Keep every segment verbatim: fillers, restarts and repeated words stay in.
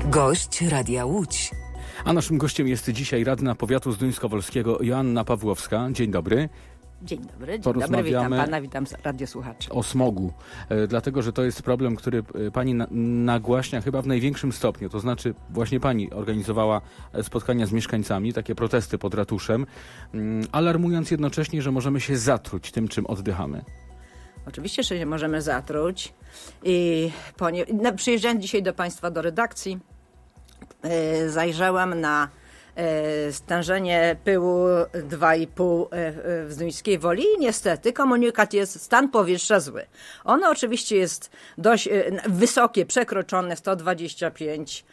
Gość Radia Łódź. A naszym gościem jest dzisiaj radna powiatu zduńskowolskiego Joanna Pawłowska. Dzień dobry. Dzień dobry, dzień dobry, witam pana, witam radiosłuchaczy. O smogu, e, dlatego że to jest problem, który pani na, nagłaśnia chyba w największym stopniu. To znaczy właśnie pani organizowała spotkania z mieszkańcami, takie protesty pod ratuszem, mm, alarmując jednocześnie, że możemy się zatruć tym, czym oddychamy. Oczywiście, że się możemy zatruć. I ponie... no, przyjeżdżając dzisiaj do państwa do redakcji, yy, zajrzałam na stężenie pyłu dwa i pół w Zduńskiej Woli i niestety komunikat jest stan powietrza zły. Ono oczywiście jest dość wysokie, przekroczone sto dwadzieścia pięć,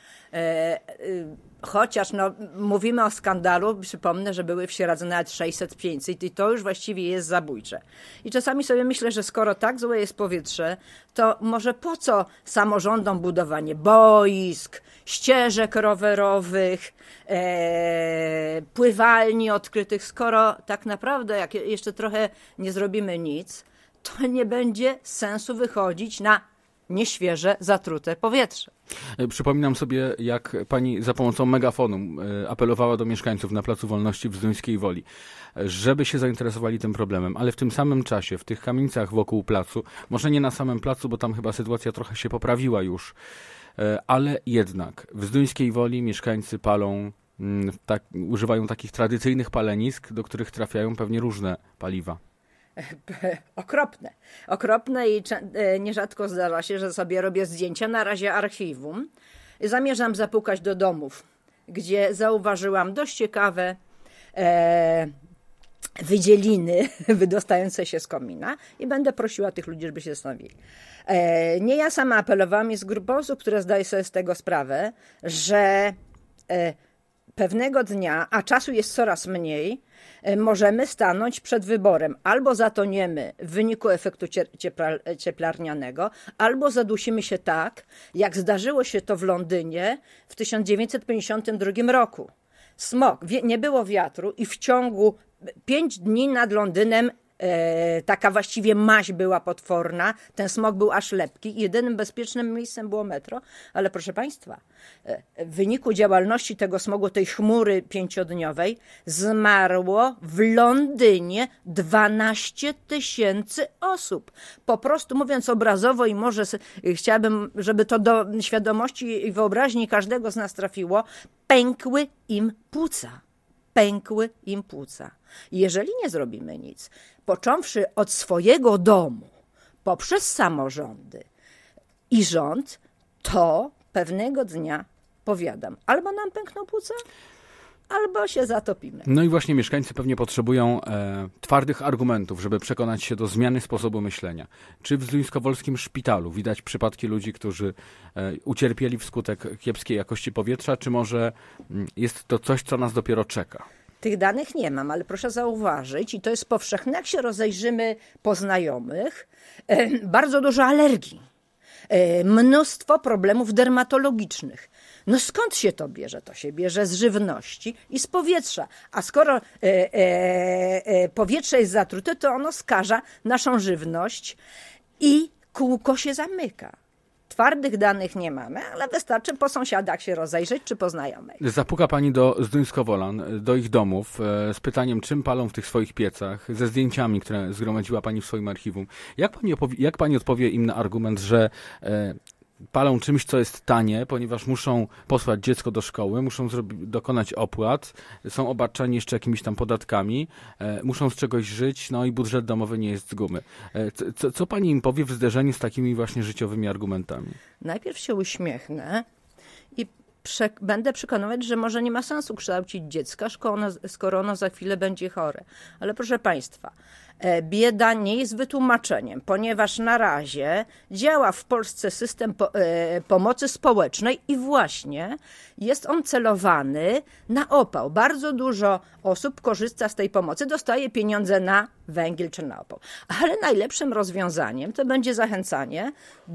chociaż no, mówimy o skandalu, przypomnę, że były w Sieradzu nawet sześćset pięćset i to już właściwie jest zabójcze. I czasami sobie myślę, że skoro tak złe jest powietrze, to może po co samorządom budowanie boisk, ścieżek rowerowych, e, pływalni odkrytych, skoro tak naprawdę jak jeszcze trochę nie zrobimy nic, to nie będzie sensu wychodzić na nieświeże, zatrute powietrze. Przypominam sobie, jak pani za pomocą megafonu apelowała do mieszkańców na Placu Wolności w Zduńskiej Woli, żeby się zainteresowali tym problemem, ale w tym samym czasie, w tych kamienicach wokół placu, może nie na samym placu, bo tam chyba sytuacja trochę się poprawiła już, ale jednak w Zduńskiej Woli mieszkańcy palą, tak, używają takich tradycyjnych palenisk, do których trafiają pewnie różne paliwa. Okropne. Okropne i nierzadko zdarza się, że sobie robię zdjęcia, na razie archiwum. Zamierzam zapukać do domów, gdzie zauważyłam dość ciekawe e, wydzieliny wydostające się z komina i będę prosiła tych ludzi, żeby się zastanowili. E, nie ja sama apelowałam, jest grupa osób, które zdaje sobie z tego sprawę, że e, pewnego dnia, a czasu jest coraz mniej, możemy stanąć przed wyborem. Albo zatoniemy w wyniku efektu cieplarnianego, albo zadusimy się tak, jak zdarzyło się to w Londynie w tysiąc dziewięćset pięćdziesiątym drugim roku. Smog, nie było wiatru i w ciągu pięć dni nad Londynem E, taka właściwie maź była potworna, ten smog był aż lepki. Jedynym bezpiecznym miejscem było metro, ale proszę państwa, e, w wyniku działalności tego smogu, tej chmury pięciodniowej, zmarło w Londynie dwanaście tysięcy osób. Po prostu mówiąc obrazowo i może s- chciałabym, żeby to do świadomości i wyobraźni każdego z nas trafiło, pękły im płuca. Pękły im płuca. Jeżeli nie zrobimy nic, począwszy od swojego domu, poprzez samorządy i rząd, to pewnego dnia, powiadam, albo nam pękną płuca, albo się zatopimy. No i właśnie mieszkańcy pewnie potrzebują e, twardych argumentów, żeby przekonać się do zmiany sposobu myślenia. Czy w zduńskowolskim szpitalu widać przypadki ludzi, którzy e, ucierpieli wskutek kiepskiej jakości powietrza, czy może m, jest to coś, co nas dopiero czeka? Tych danych nie mam, ale proszę zauważyć, i to jest powszechne, jak się rozejrzymy po znajomych, e, bardzo dużo alergii, e, mnóstwo problemów dermatologicznych. No skąd się to bierze? To się bierze z żywności i z powietrza. A skoro e, e, e, powietrze jest zatrute, to ono skaża naszą żywność i kółko się zamyka. Twardych danych nie mamy, ale wystarczy po sąsiadach się rozejrzeć czy po znajomych. Zapuka pani do Zduńskowolan, do ich domów e, z pytaniem, czym palą w tych swoich piecach, ze zdjęciami, które zgromadziła pani w swoim archiwum. Jak pani, opowie, jak pani odpowie im na argument, że e, palą czymś, co jest tanie, ponieważ muszą posłać dziecko do szkoły, muszą zrobi- dokonać opłat, są obarczani jeszcze jakimiś tam podatkami, e, muszą z czegoś żyć, no i budżet domowy nie jest z gumy. E, co, co pani im powie w zderzeniu z takimi właśnie życiowymi argumentami? Najpierw się uśmiechnę i prze- będę przekonywać, że może nie ma sensu kształcić dziecka, skoro ono, skoro ono za chwilę będzie chore. Ale proszę państwa, e, bieda nie jest wytłumaczeniem, ponieważ na razie działa w Polsce system po, e, pomocy społecznej i właśnie jest on celowany na opał. Bardzo dużo osób korzysta z tej pomocy, dostaje pieniądze na węgiel czy na opał. Ale najlepszym rozwiązaniem to będzie zachęcanie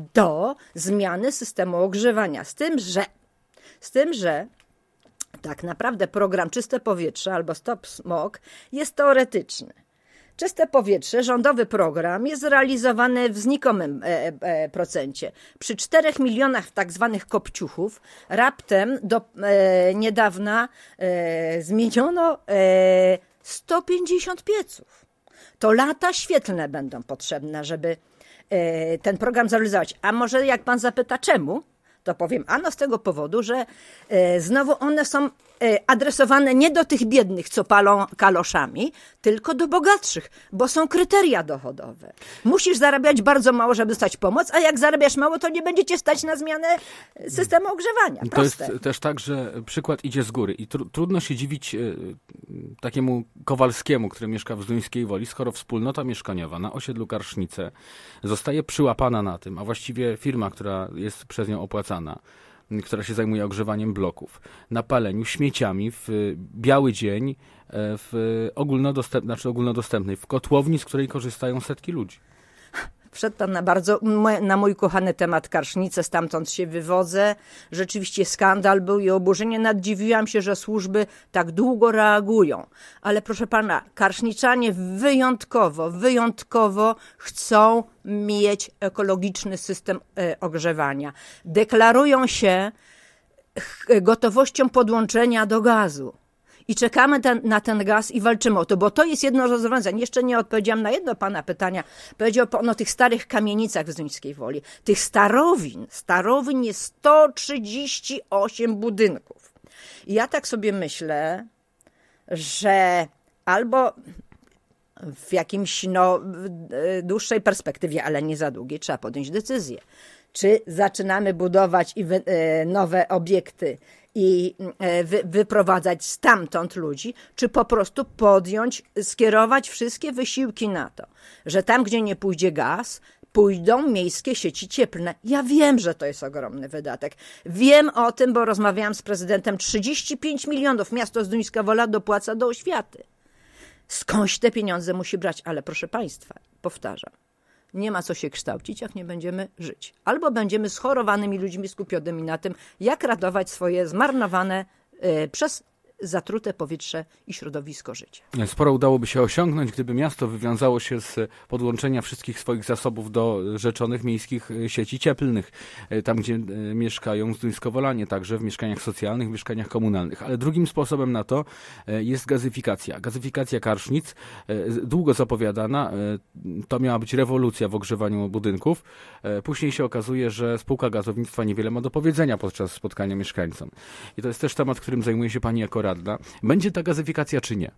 do zmiany systemu ogrzewania. Z tym, że Z tym, że tak naprawdę program Czyste Powietrze albo Stop Smog jest teoretyczny. Czyste powietrze, rządowy program jest realizowany w znikomym e, e, procencie. Przy czterech milionach tak zwanych kopciuchów raptem do e, niedawna e, zmieniono e, sto pięćdziesiąt pieców. To lata świetlne będą potrzebne, żeby e, ten program zrealizować. A może jak pan zapyta czemu? To powiem, ano z tego powodu, że e, znowu one są e, adresowane nie do tych biednych, co palą kaloszami, tylko do bogatszych, bo są kryteria dochodowe. Musisz zarabiać bardzo mało, żeby dostać pomoc, a jak zarabiasz mało, to nie będziecie stać na zmianę systemu ogrzewania. Proste. To jest też tak, że przykład idzie z góry i tr- trudno się dziwić e, takiemu Kowalskiemu, który mieszka w Zduńskiej Woli, skoro wspólnota mieszkaniowa na osiedlu Karsznice zostaje przyłapana na tym, a właściwie firma, która jest przez nią opłacana, która się zajmuje ogrzewaniem bloków, na paleniu śmieciami w biały dzień w ogólnodostępnej, znaczy ogólnodostępnej, w kotłowni, z której korzystają setki ludzi. Wszedł pan na bardzo, na mój kochany temat Karsznice, stamtąd się wywodzę. Rzeczywiście skandal był i oburzenie. Nadziwiłam się, że służby tak długo reagują. Ale proszę pana, karszniczanie wyjątkowo, wyjątkowo chcą mieć ekologiczny system ogrzewania. Deklarują się gotowością podłączenia do gazu. I czekamy ten, na ten gaz i walczymy o to, bo to jest jedno z rozwiązań. Jeszcze nie odpowiedziałam na jedno pana pytania. Powiedział pan o tych starych kamienicach w Zduńskiej Woli. Tych starowin, starowin jest sto trzydzieści osiem budynków. I ja tak sobie myślę, że albo w jakimś no, dłuższej perspektywie, ale nie za długiej, trzeba podjąć decyzję. Czy zaczynamy budować nowe obiekty i wy, wyprowadzać stamtąd ludzi, czy po prostu podjąć, skierować wszystkie wysiłki na to, że tam, gdzie nie pójdzie gaz, pójdą miejskie sieci cieplne. Ja wiem, że to jest ogromny wydatek. Wiem o tym, bo rozmawiałam z prezydentem. trzydzieści pięć milionów miasto Zduńska Wola dopłaca do oświaty. Skądś te pieniądze musi brać? Ale proszę państwa, powtarzam, nie ma co się kształcić, jak nie będziemy żyć. Albo będziemy schorowanymi ludźmi skupionymi na tym, jak ratować swoje zmarnowane y, przez zatrute powietrze i środowisko życia. Sporo udałoby się osiągnąć, gdyby miasto wywiązało się z podłączenia wszystkich swoich zasobów do rzeczonych miejskich sieci cieplnych, tam gdzie mieszkają zduńskowolanie, także w mieszkaniach socjalnych, w mieszkaniach komunalnych. Ale drugim sposobem na to jest gazyfikacja. Gazyfikacja Karsznic, długo zapowiadana, to miała być rewolucja w ogrzewaniu budynków. Później się okazuje, że spółka gazownictwa niewiele ma do powiedzenia podczas spotkania mieszkańcom. I to jest też temat, którym zajmuje się pani jako radna. Będzie ta gazyfikacja czy nie?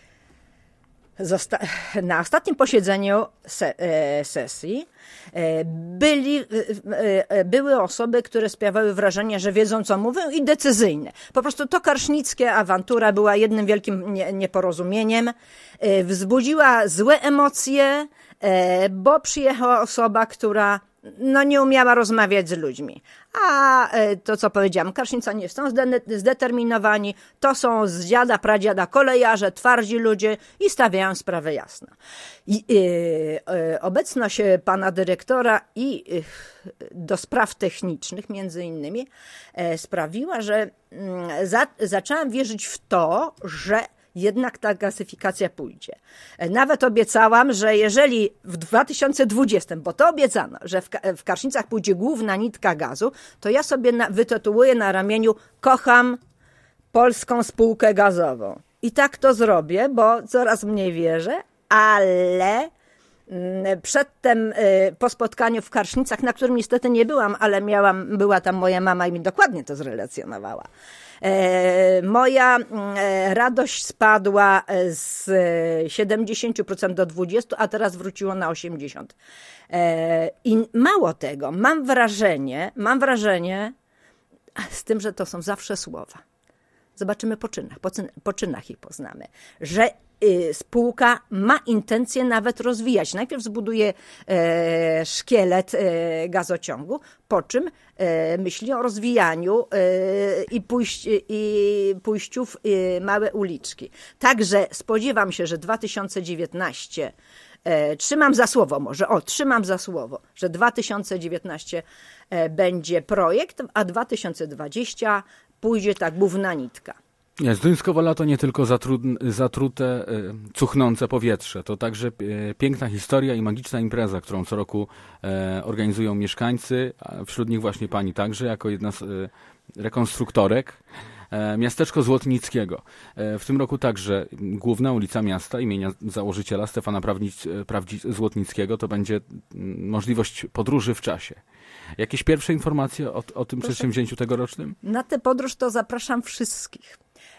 Zosta- na ostatnim posiedzeniu se- e, sesji e, byli, e, e, były osoby, które sprawiały wrażenie, że wiedzą, co mówią i decyzyjne. Po prostu to karsznickie awantura była jednym wielkim nie- nieporozumieniem. E, wzbudziła złe emocje, e, bo przyjechała osoba, która no nie umiała rozmawiać z ludźmi. A to, co powiedziałam, Karsznicanie są zdeterminowani, to są z dziada, pradziada kolejarze, twardzi ludzie i stawiają sprawę jasno. I, y, y, obecność pana dyrektora i y, do spraw technicznych, między innymi, y, sprawiła, że y, za, zaczęłam wierzyć w to, że jednak ta gazyfikacja pójdzie. Nawet obiecałam, że jeżeli w dwa tysiące dwudziestym, bo to obiecano, że w, w Karsznicach pójdzie główna nitka gazu, to ja sobie na, wytatuuję na ramieniu: kocham polską spółkę gazową. I tak to zrobię, bo coraz mniej wierzę, ale przedtem, po spotkaniu w Karsznicach, na którym niestety nie byłam, ale miałam, była tam moja mama i mi dokładnie to zrelacjonowała. E, moja e, radość spadła z siedemdziesiąt procent do dwudziestu procent, a teraz wróciło na osiemdziesiąt procent. E, I mało tego, mam wrażenie, mam wrażenie, z tym, że to są zawsze słowa. Zobaczymy po czynach, po, czyn, po czynach ich poznamy, że y, spółka ma intencję nawet rozwijać. Najpierw zbuduje e, szkielet e, gazociągu, po czym e, myśli o rozwijaniu e, i, pójść, i pójściu w e, małe uliczki. Także spodziewam się, że dwa tysiące dziewiętnasty E, trzymam za słowo może, o, trzymam za słowo, że dwa tysiące dziewiętnasty e, będzie projekt, a dwa tysiące dwudziesty pójdzie ta główna nitka. Nie, Zduńsko-Wola to nie tylko zatru, zatrute, cuchnące powietrze, to także piękna historia i magiczna impreza, którą co roku organizują mieszkańcy, a wśród nich właśnie pani także, jako jedna z rekonstruktorek. Miasteczko Złotnickiego. W tym roku także główna ulica miasta imienia założyciela Stefana Prawdzi-Złotnickiego to będzie możliwość podróży w czasie. Jakieś pierwsze informacje o, o tym Proszę. przedsięwzięciu tegorocznym? Na tę podróż to zapraszam wszystkich.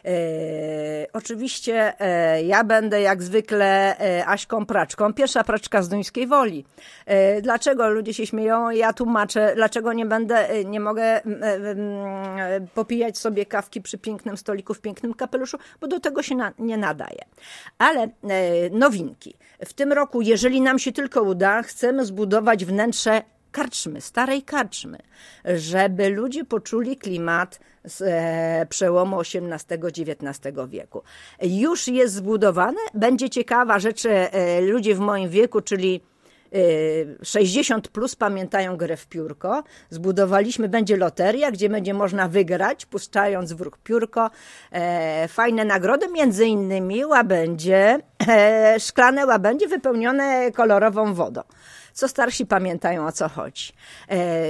E, oczywiście e, ja będę jak zwykle e, Aśką Praczką, pierwsza praczka z Zduńskiej Woli. E, dlaczego ludzie się śmieją? Ja tłumaczę, dlaczego nie będę, nie mogę e, e, popijać sobie kawki przy pięknym stoliku w pięknym kapeluszu, bo do tego się na, nie nadaje. Ale e, nowinki. W tym roku, jeżeli nam się tylko uda, chcemy zbudować wnętrze karczmy, starej karczmy, żeby ludzie poczuli klimat z e, przełomu osiemnastego dziewiętnastego wieku. Już jest zbudowane, będzie ciekawa rzecz, e, ludzie w moim wieku, czyli e, sześćdziesiąt plus pamiętają grę w piórko. Zbudowaliśmy, będzie loteria, gdzie będzie można wygrać, puszczając w ruch piórko. E, fajne nagrody, między innymi łabędzie, e, szklane łabędzie wypełnione kolorową wodą. Co starsi pamiętają, o co chodzi. E,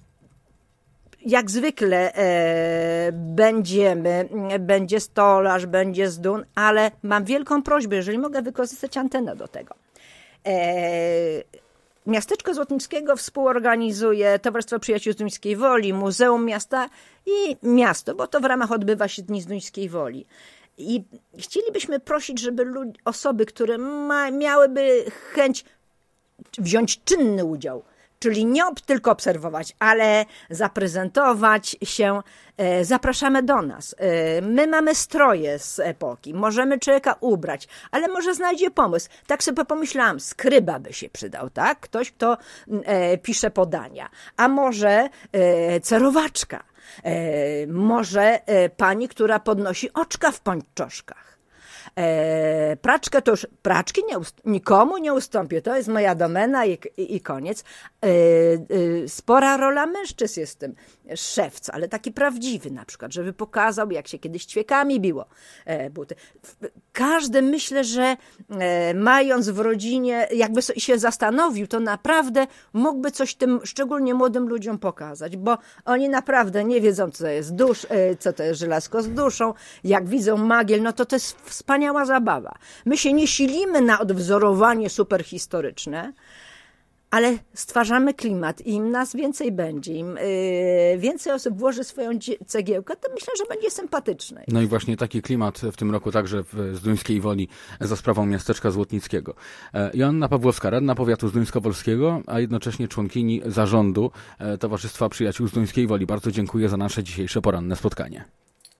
jak zwykle e, będziemy, będzie stolarz, będzie zdun, ale mam wielką prośbę, jeżeli mogę wykorzystać antenę do tego. E, Miasteczko Złotnickiego współorganizuje Towarzystwo Przyjaciół Zduńskiej Woli, Muzeum Miasta i miasto, bo to w ramach odbywa się Dni Zduńskiej Woli. I chcielibyśmy prosić, żeby lud- osoby, które ma, miałyby chęć wziąć czynny udział, czyli nie tylko obserwować, ale zaprezentować się. Zapraszamy do nas. My mamy stroje z epoki, możemy człowieka ubrać, ale może znajdzie pomysł. Tak sobie pomyślałam, skryba by się przydał, tak? Ktoś, kto pisze podania. A może cerowaczka. Może pani, która podnosi oczka w pończoszkach. E, praczkę to już, praczki nie ust- nikomu nie ustąpię, to jest moja domena i, i, i koniec. E, e, spora rola mężczyzn jest w tym, szewc, ale taki prawdziwy na przykład, żeby pokazał, jak się kiedyś ćwiekami biło e, buty. Każdy, myślę, że e, mając w rodzinie, jakby się zastanowił, to naprawdę mógłby coś tym, szczególnie młodym ludziom pokazać, bo oni naprawdę nie wiedzą, co to jest dusz, e, co to jest żelazko z duszą, jak widzą magiel, no to to jest wspaniała zabawa. My się nie silimy na odwzorowanie superhistoryczne, ale stwarzamy klimat i im nas więcej będzie, im yy, więcej osób włoży swoją cegiełkę, to myślę, że będzie sympatyczne. No i właśnie taki klimat w tym roku także w Zduńskiej Woli za sprawą miasteczka Złotnickiego. Joanna Pawłowska, radna powiatu zduńskowolskiego, a jednocześnie członkini zarządu Towarzystwa Przyjaciół Zduńskiej Woli. Bardzo dziękuję za nasze dzisiejsze poranne spotkanie.